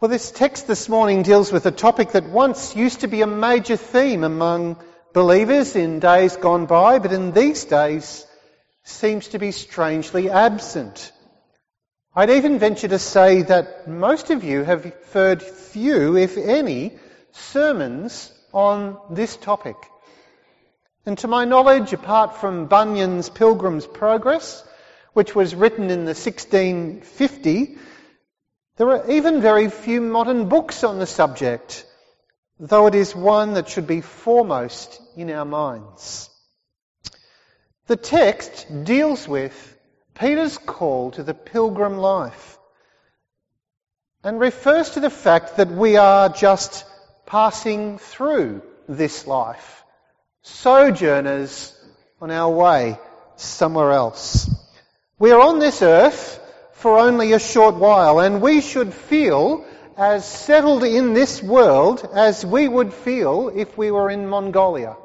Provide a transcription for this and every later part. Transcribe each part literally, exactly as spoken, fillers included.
Well, this text this morning deals with a topic that once used to be a major theme among believers in days gone by, but in these days seems to be strangely absent. I'd even venture to say that most of you have heard few, if any, sermons on this topic. And to my knowledge, apart from Bunyan's Pilgrim's Progress, which was written in the sixteen fifty, there are even very few modern books on the subject, though it is one that should be foremost in our minds. The text deals with Peter's call to the pilgrim life and refers to the fact that we are just passing through this life, sojourners on our way somewhere else. We are on this earth for only a short while, and we should feel as settled in this world as we would feel if we were in Mongolia.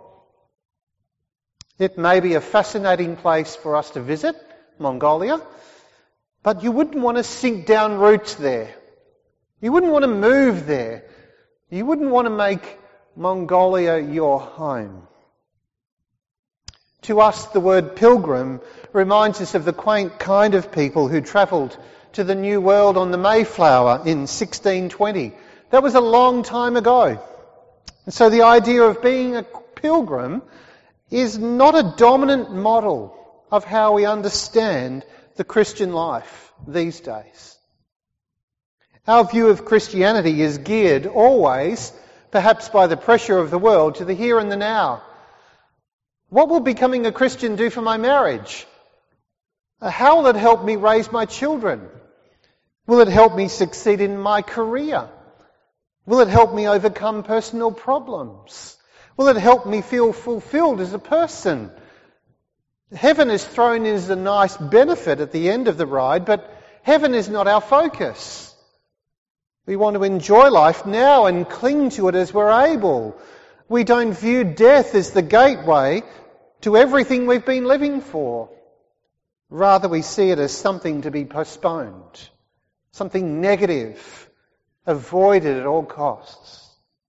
It may be a fascinating place for us to visit, Mongolia, but you wouldn't want to sink down roots there. You wouldn't want to move there. You wouldn't want to make Mongolia your home. To us, the word pilgrim reminds us of the quaint kind of people who travelled to the New World on the Mayflower in sixteen twenty. That was a long time ago. And so the idea of being a pilgrim is not a dominant model of how we understand the Christian life these days. Our view of Christianity is geared always, perhaps by the pressure of the world, to the here and the now. What will becoming a Christian do for my marriage? How will it help me raise my children? Will it help me succeed in my career? Will it help me overcome personal problems? Will it help me feel fulfilled as a person? Heaven is thrown in as a nice benefit at the end of the ride, but heaven is not our focus. We want to enjoy life now and cling to it as we're able. We don't view death as the gateway to everything we've been living for. Rather, we see it as something to be postponed, something negative, avoided at all costs.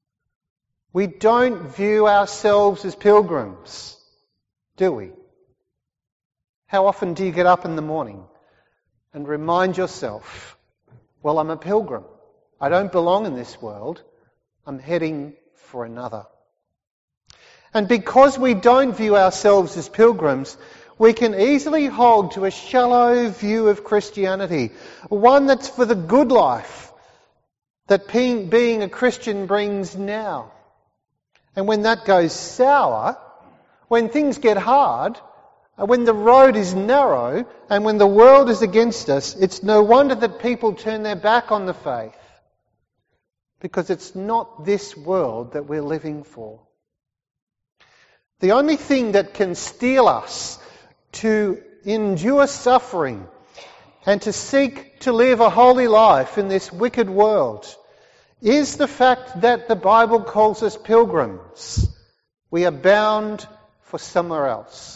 We don't view ourselves as pilgrims, do we? How often do you get up in the morning and remind yourself, well, I'm a pilgrim. I don't belong in this world. I'm heading for another. And because we don't view ourselves as pilgrims, we can easily hold to a shallow view of Christianity, one that's for the good life that being a Christian brings now. And when that goes sour, when things get hard, when the road is narrow, and when the world is against us, it's no wonder that people turn their back on the faith, because it's not this world that we're living for. The only thing that can steel us to endure suffering and to seek to live a holy life in this wicked world is the fact that the Bible calls us pilgrims. We are bound for somewhere else.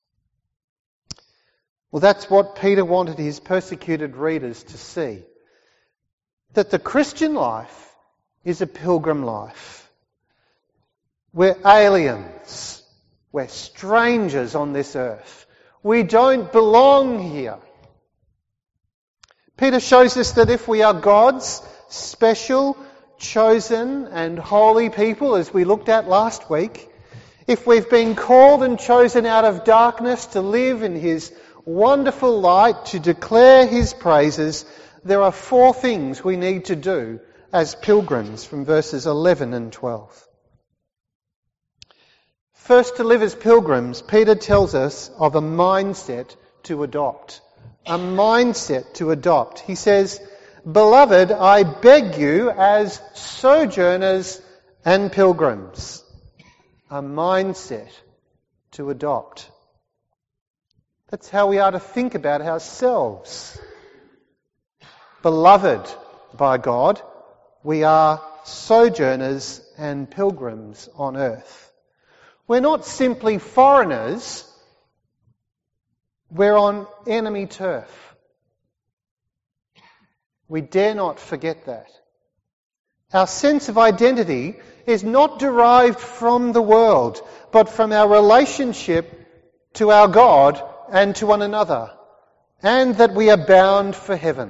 Well, that's what Peter wanted his persecuted readers to see. That the Christian life is a pilgrim life. We're aliens. We're strangers on this earth. We don't belong here. Peter shows us that if we are God's special, chosen and holy people, as we looked at last week, if we've been called and chosen out of darkness to live in His wonderful light, to declare His praises, there are four things we need to do as pilgrims from verses eleven and twelve. First, to live as pilgrims, Peter tells us of a mindset to adopt. A mindset to adopt. He says, "Beloved, I beg you as sojourners and pilgrims." A mindset to adopt. That's how we are to think about ourselves. Beloved by God, we are sojourners and pilgrims on earth. We're not simply foreigners, we're on enemy turf. We dare not forget that. Our sense of identity is not derived from the world, but from our relationship to our God and to one another, and that we are bound for heaven.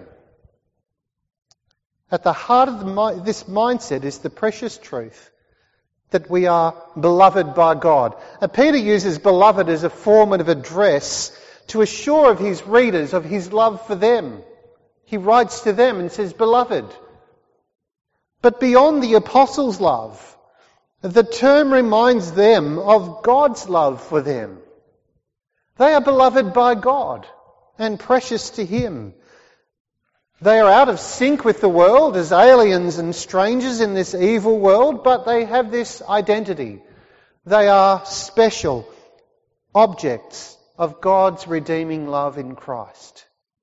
At the heart of the, this mindset is the precious truth that we are beloved by God. And Peter uses beloved as a form of address to assure of his readers of his love for them. He writes to them and says, beloved. But beyond the apostles' love, the term reminds them of God's love for them. They are beloved by God and precious to Him. They are out of sync with the world as aliens and strangers in this evil world, but they have this identity. They are special objects of God's redeeming love in Christ.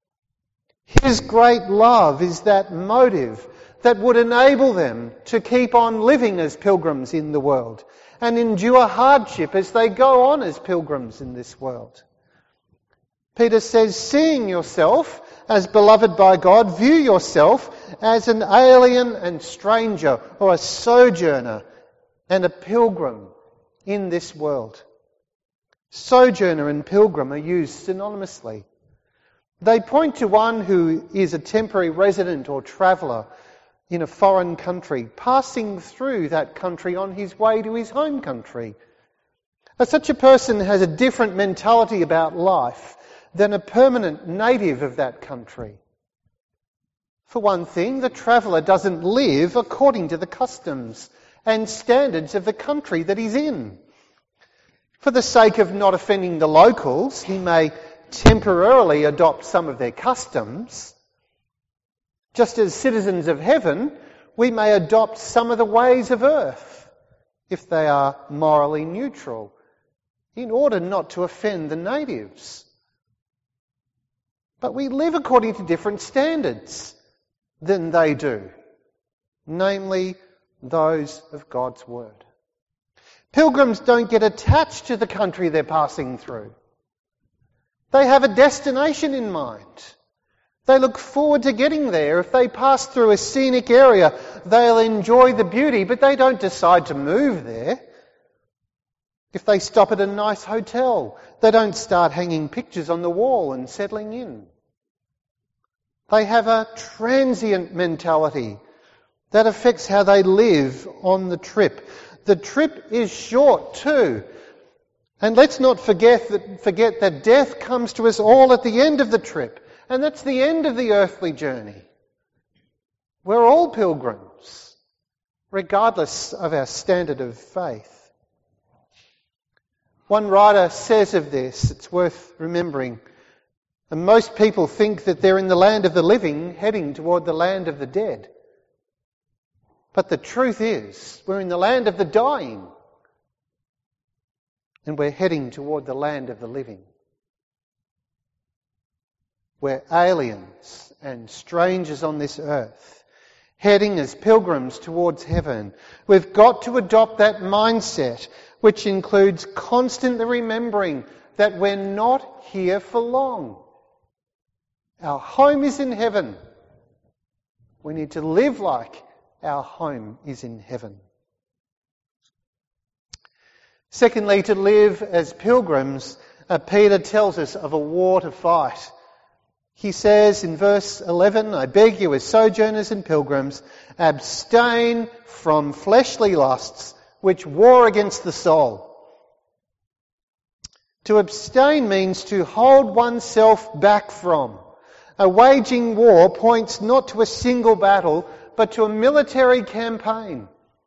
His great love is that motive that would enable them to keep on living as pilgrims in the world and endure hardship as they go on as pilgrims in this world. Peter says, seeing yourself as beloved by God, view yourself as an alien and stranger or a sojourner and a pilgrim in this world. Sojourner and pilgrim are used synonymously. They point to one who is a temporary resident or traveller in a foreign country, passing through that country on his way to his home country. Now, such a person has a different mentality about life than a permanent native of that country. For one thing, the traveller doesn't live according to the customs and standards of the country that he's in. For the sake of not offending the locals, he may temporarily adopt some of their customs. Just as citizens of heaven, we may adopt some of the ways of earth, if they are morally neutral, in order not to offend the natives. But we live according to different standards than they do, namely those of God's Word. Pilgrims don't get attached to the country they're passing through. They have a destination in mind. They look forward to getting there. If they pass through a scenic area, they'll enjoy the beauty, but they don't decide to move there. If they stop at a nice hotel, they don't start hanging pictures on the wall and settling in. They have a transient mentality that affects how they live on the trip. The trip is short too. And let's not forget that, forget that death comes to us all at the end of the trip. And that's the end of the earthly journey. We're all pilgrims, regardless of our standard of faith. One writer says of this, it's worth remembering, and most people think that they're in the land of the living, heading toward the land of the dead. But the truth is, we're in the land of the dying, and we're heading toward the land of the living. We're aliens and strangers on this earth, heading as pilgrims towards heaven. We've got to adopt that mindset, which includes constantly remembering that we're not here for long. Our home is in heaven. We need to live like our home is in heaven. Secondly, to live as pilgrims, uh, Peter tells us of a war to fight. He says in verse eleven, I beg you as sojourners and pilgrims, abstain from fleshly lusts which war against the soul. To abstain means to hold oneself back from. A waging war points not to a single battle, but to a military campaign.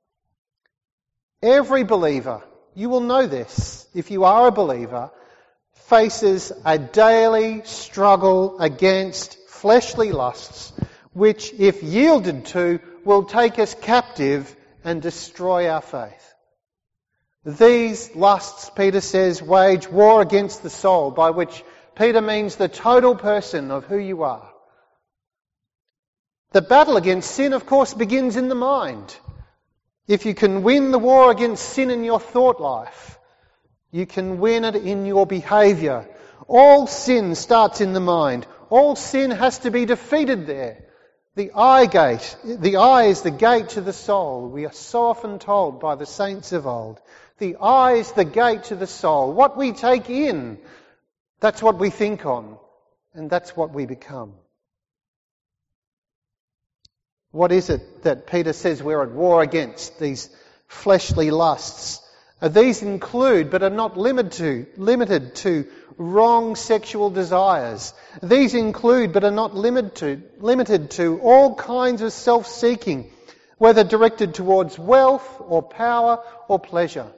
Every believer, you will know this if you are a believer, faces a daily struggle against fleshly lusts, which, if yielded to, will take us captive and destroy our faith. These lusts, Peter says, wage war against the soul, by which Peter means the total person of who you are. The battle against sin, of course, begins in the mind. If you can win the war against sin in your thought life, you can win it in your behaviour. All sin starts in the mind. All sin has to be defeated there. The eye gate. The eye is the gate to the soul. We are so often told by the saints of old. The eye is the gate to the soul. What we take in, that's what we think on, and that's what we become. What is it that Peter says we're at war against, these fleshly lusts? Uh, these include, but are not limited to, limited to wrong sexual desires. These include, but are not limited to, limited to all kinds of self-seeking, whether directed towards wealth or power or pleasure.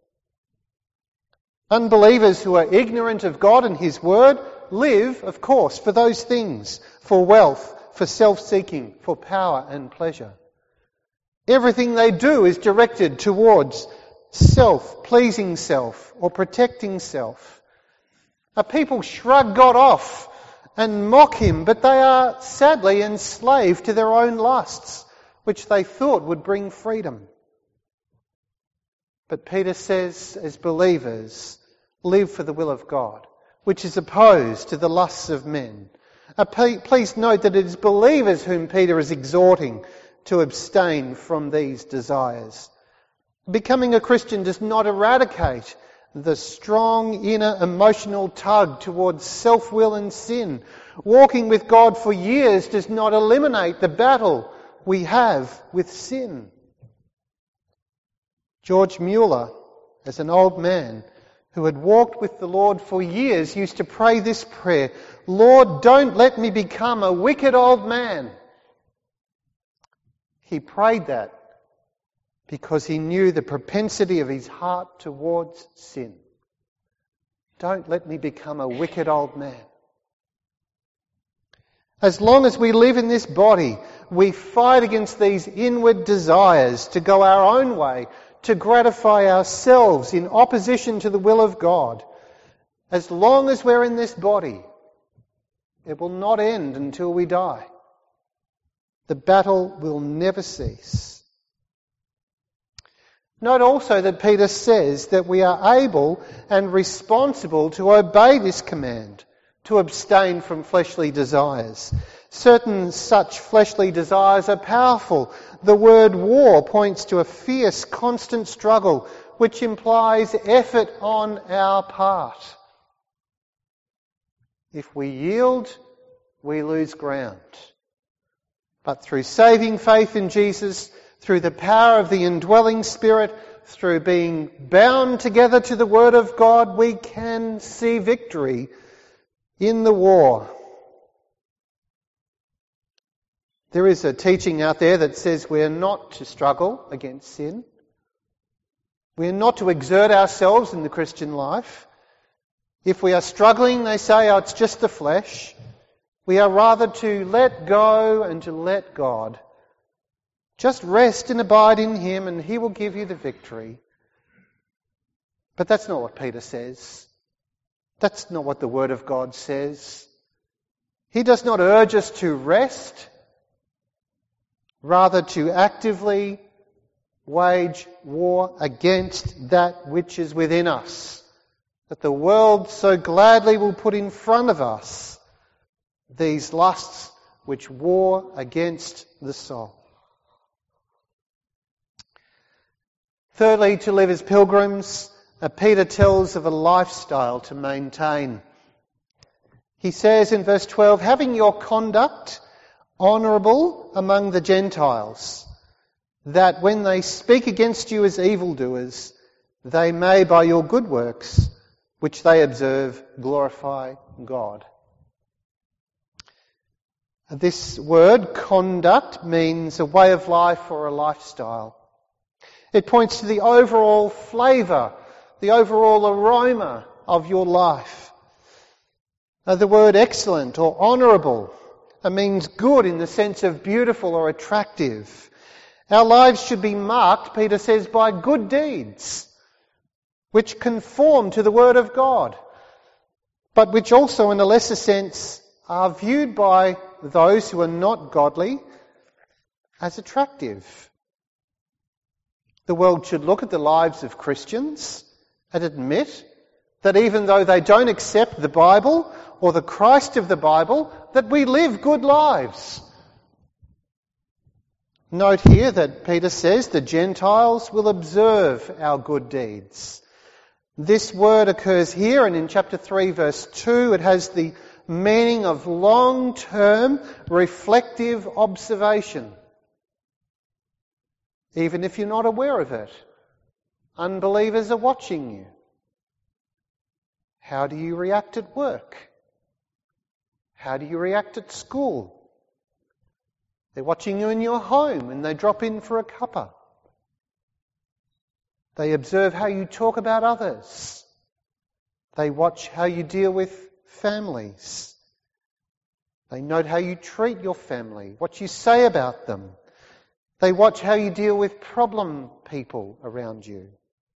Unbelievers who are ignorant of God and His Word live, of course, for those things, for wealth, for self-seeking, for power and pleasure. Everything they do is directed towards self, pleasing self, or protecting self. A people shrug God off and mock Him, but they are sadly enslaved to their own lusts, which they thought would bring freedom. But Peter says, as believers, live for the will of God, which is opposed to the lusts of men. Uh, please note that it is believers whom Peter is exhorting to abstain from these desires. Becoming a Christian does not eradicate the strong inner emotional tug towards self-will and sin. Walking with God for years does not eliminate the battle we have with sin. George Mueller, as an old man who had walked with the Lord for years, used to pray this prayer: Lord, don't let me become a wicked old man. He prayed that because he knew the propensity of his heart towards sin. Don't let me become a wicked old man. As long as we live in this body, we fight against these inward desires to go our own way, to gratify ourselves in opposition to the will of God. As long as we're in this body, it will not end until we die. The battle will never cease. Note also that Peter says that we are able and responsible to obey this command, to abstain from fleshly desires. Certain such fleshly desires are powerful. The word war points to a fierce, constant struggle, which implies effort on our part. If we yield, we lose ground. But through saving faith in Jesus, through the power of the indwelling Spirit, through being bound together to the Word of God, we can see victory in the war. There is a teaching out there that says we're not to struggle against sin. We're not to exert ourselves in the Christian life. If we are struggling, they say, oh, it's just the flesh. We are rather to let go and to let God. Just rest and abide in Him and He will give you the victory. But that's not what Peter says. That's not what the Word of God says. He does not urge us to rest, rather to actively wage war against that which is within us, that the world so gladly will put in front of us, these lusts which war against the soul. Thirdly, to live as pilgrims, uh, Peter tells of a lifestyle to maintain. He says in verse twelve, having your conduct honourable among the Gentiles, that when they speak against you as evildoers, they may by your good works, which they observe, glorify God. This word, conduct, means a way of life or a lifestyle. It points to the overall flavour, the overall aroma of your life. Now, the word excellent or honourable means good in the sense of beautiful or attractive. Our lives should be marked, Peter says, by good deeds, which conform to the Word of God, but which also, in a lesser sense, are viewed by those who are not godly as attractive. The world should look at the lives of Christians and admit that even though they don't accept the Bible or the Christ of the Bible, that we live good lives. Note here that Peter says the Gentiles will observe our good deeds. This word occurs here, and in chapter three verse two it has the meaning of long-term reflective observation. Even if you're not aware of it, unbelievers are watching you. How do you react at work? How do you react at school? They're watching you in your home and they drop in for a cuppa. They observe how you talk about others. They watch how you deal with families. They note how you treat your family, what you say about them. They watch how you deal with problem people around you.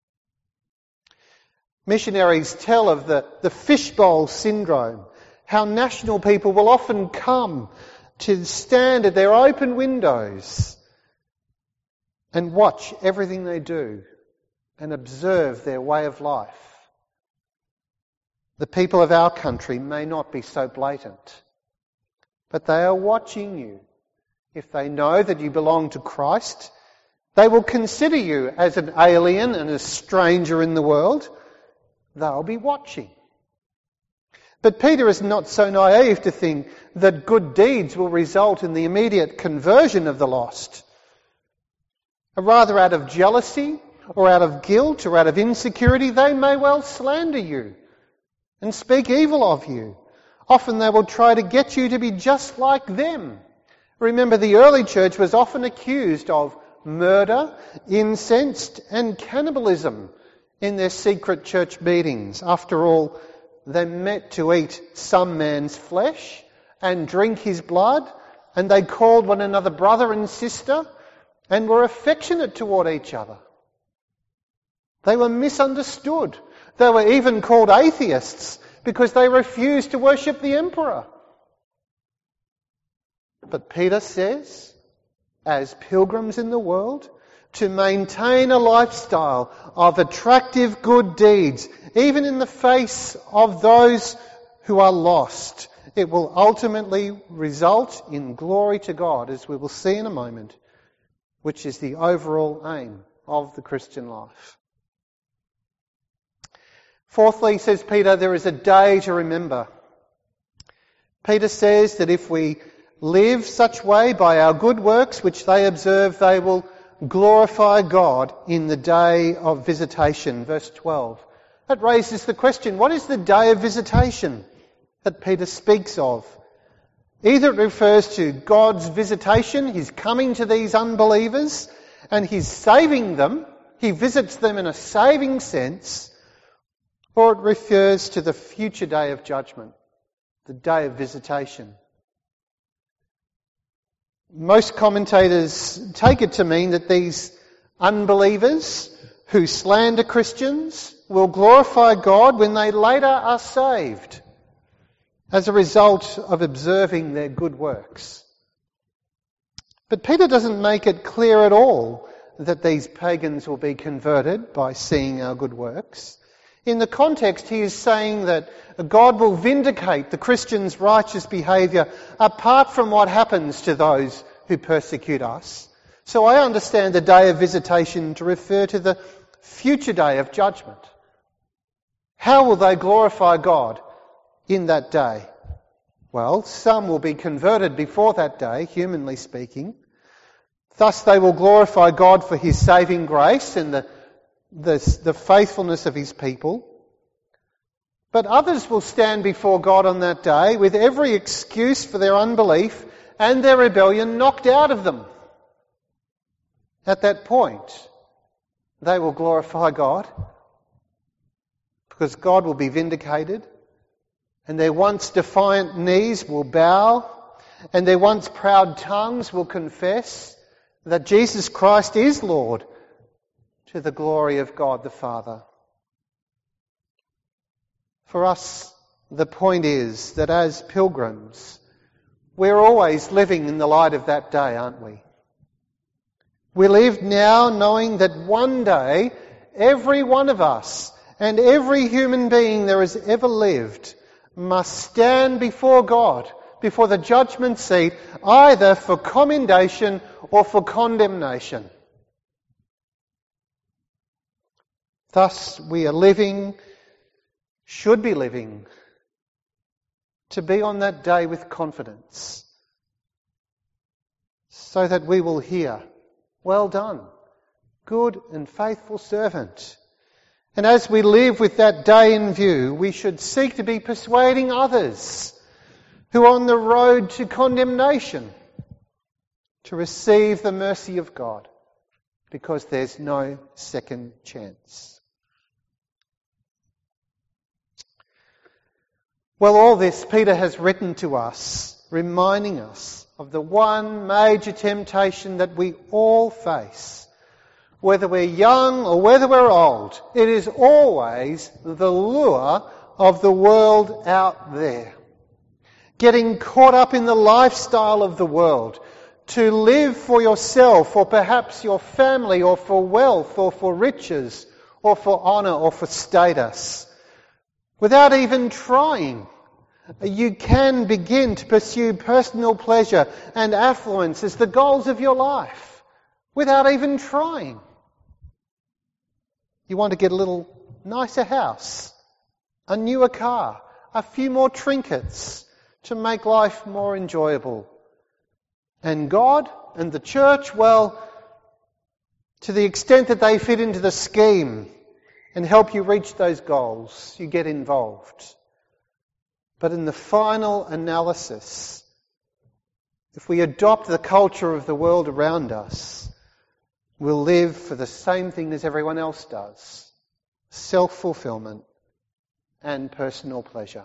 Missionaries tell of the, the fishbowl syndrome, how national people will often come to stand at their open windows and watch everything they do and observe their way of life. The people of our country may not be so blatant, but they are watching you. If they know that you belong to Christ, they will consider you as an alien and a stranger in the world. They'll be watching. But Peter is not so naive to think that good deeds will result in the immediate conversion of the lost. Rather, out of jealousy or out of guilt or out of insecurity, they may well slander you and speak evil of you. Often they will try to get you to be just like them. Remember, the early church was often accused of murder, incest and cannibalism in their secret church meetings. After all, they met to eat some man's flesh and drink his blood, and they called one another brother and sister and were affectionate toward each other. They were misunderstood. They were even called atheists because they refused to worship the emperor. But Peter says, as pilgrims in the world, to maintain a lifestyle of attractive good deeds, even in the face of those who are lost, it will ultimately result in glory to God, as we will see in a moment, which is the overall aim of the Christian life. Fourthly, says Peter, there is a day to remember. Peter says that if we live such way by our good works, which they observe, they will glorify God in the day of visitation. Verse twelve. That raises the question, what is the day of visitation that Peter speaks of? Either it refers to God's visitation, His coming to these unbelievers, and He's saving them, He visits them in a saving sense, or it refers to the future day of judgment, the day of visitation. Most commentators take it to mean that these unbelievers who slander Christians will glorify God when they later are saved as a result of observing their good works. But Peter doesn't make it clear at all that these pagans will be converted by seeing our good works. In the context, he is saying that God will vindicate the Christian's righteous behaviour apart from what happens to those who persecute us. So I understand the day of visitation to refer to the future day of judgment. How will they glorify God in that day? Well, some will be converted before that day, humanly speaking. Thus they will glorify God for His saving grace and the The, the faithfulness of His people. But others will stand before God on that day with every excuse for their unbelief and their rebellion knocked out of them. At that point, they will glorify God because God will be vindicated and their once defiant knees will bow and their once proud tongues will confess that Jesus Christ is Lord, to the glory of God the Father. For us, the point is that as pilgrims, we're always living in the light of that day, aren't we? We live now knowing that one day, every one of us and every human being that has ever lived must stand before God before the judgment seat, either for commendation or for condemnation. Thus we are living, should be living, to be on that day with confidence, so that we will hear, "Well done, good and faithful servant." And as we live with that day in view, we should seek to be persuading others who are on the road to condemnation to receive the mercy of God, because there's no second chance. Well, all this Peter has written to us, reminding us of the one major temptation that we all face. Whether we're young or whether we're old, it is always the lure of the world out there. Getting caught up in the lifestyle of the world, to live for yourself or perhaps your family or for wealth or for riches or for honour or for status. Without even trying, you can begin to pursue personal pleasure and affluence as the goals of your life, without even trying. You want to get a little nicer house, a newer car, a few more trinkets to make life more enjoyable. And God and the church, well, to the extent that they fit into the scheme and help you reach those goals, you get involved. But in the final analysis, if we adopt the culture of the world around us, we'll live for the same thing as everyone else does: self-fulfillment and personal pleasure.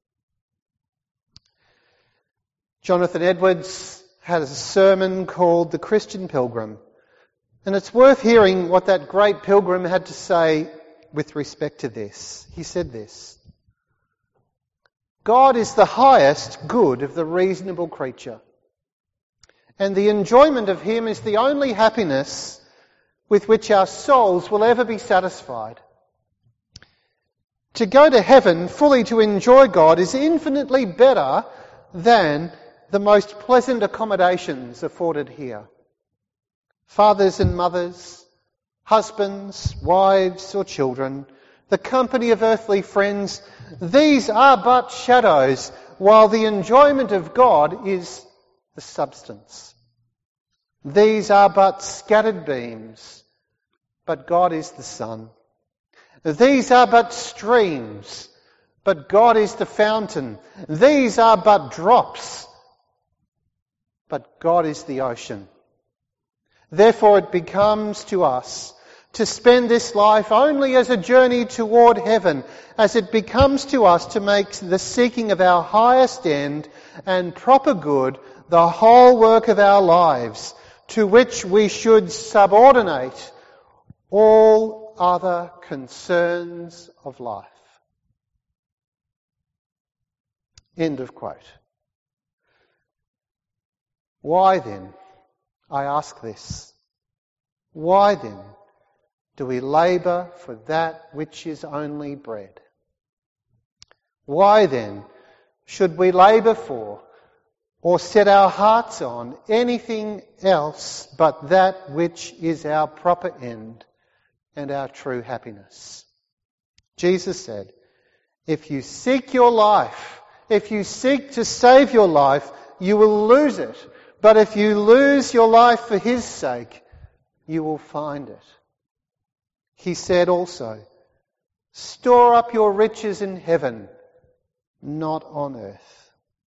Jonathan Edwards had a sermon called The Christian Pilgrim, and it's worth hearing what that great pilgrim had to say with respect to this. He said this: "God is the highest good of the reasonable creature, and the enjoyment of Him is the only happiness with which our souls will ever be satisfied. To go to heaven fully to enjoy God is infinitely better than the most pleasant accommodations afforded here. Fathers and mothers, husbands, wives or children, the company of earthly friends, these are but shadows, while the enjoyment of God is the substance. These are but scattered beams, but God is the sun. These are but streams, but God is the fountain. These are but drops, but God is the ocean. Therefore it becomes to us to spend this life only as a journey toward heaven, as it becomes to us to make the seeking of our highest end and proper good the whole work of our lives, to which we should subordinate all other concerns of life." End of quote. Why then, I ask this, why then do we labour for that which is only bread? Why then should we labour for or set our hearts on anything else but that which is our proper end and our true happiness? Jesus said, if you seek your life, if you seek to save your life, you will lose it. But if you lose your life for His sake, you will find it. He said also, store up your riches in heaven, not on earth.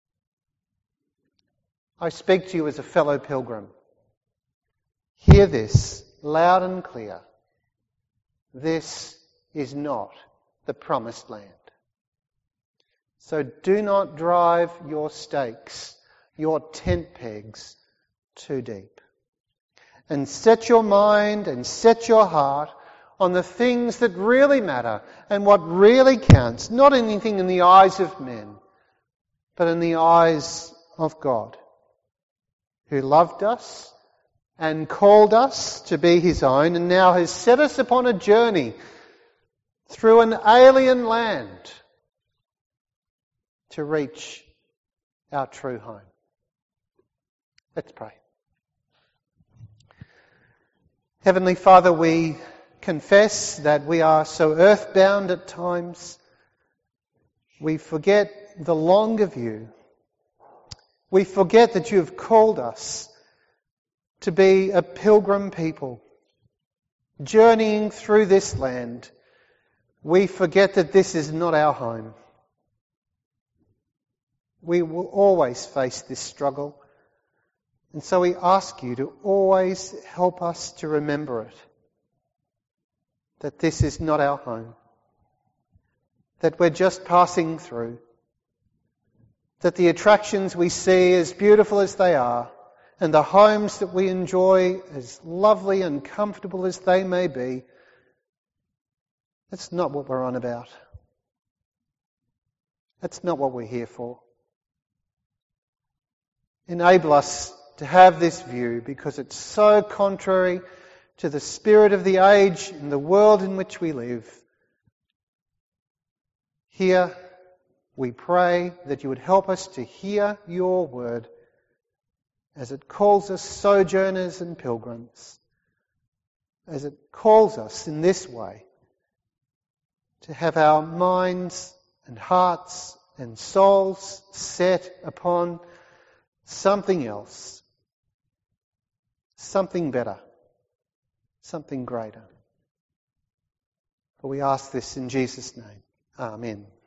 I speak to you as a fellow pilgrim. Hear this loud and clear. This is not the promised land. So do not drive your stakes, your tent pegs, too deep. And set your mind and set your heart on the things that really matter and what really counts, not anything in the eyes of men, but in the eyes of God, who loved us and called us to be His own, and now has set us upon a journey through an alien land to reach our true home. Let's pray. Heavenly Father, we confess that we are so earthbound at times. We forget the longer view. We forget that you have called us to be a pilgrim people, journeying through this land. We forget that this is not our home. We will always face this struggle. And so we ask you to always help us to remember it. That this is not our home. That we're just passing through. That the attractions we see, as beautiful as they are, and the homes that we enjoy, as lovely and comfortable as they may be, that's not what we're on about. That's not what we're here for. Enable us to have this view, because it's so contrary to the spirit of the age and the world in which we live. Here we pray that you would help us to hear your word as it calls us sojourners and pilgrims, as it calls us in this way to have our minds and hearts and souls set upon something else, something better, something greater. For we ask this in Jesus' name. Amen.